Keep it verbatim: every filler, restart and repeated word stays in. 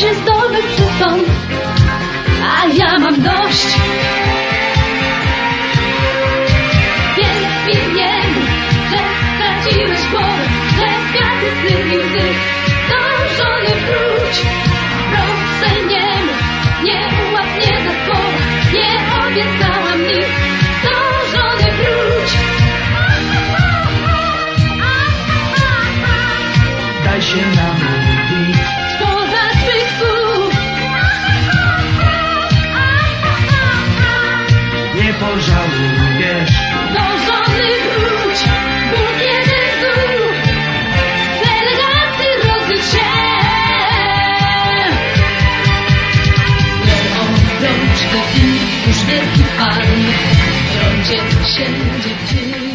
się zdobywcy są, a ja mam dość. Więc mi wiem, że straciłeś głowę, że kwiaty sny i łzy. Dążony wróć, proszę nie mów, nie ułap mnie za słowa, nie obiecałam nic. Dążony wróć. Daj się namówić Spoza swych słów. nie pożałujesz. Dążony wróć, Bóg jeden tu, z elegancji rozlicz się. Leą rączkę i już wielki pan, w rondzie się dziewczyny.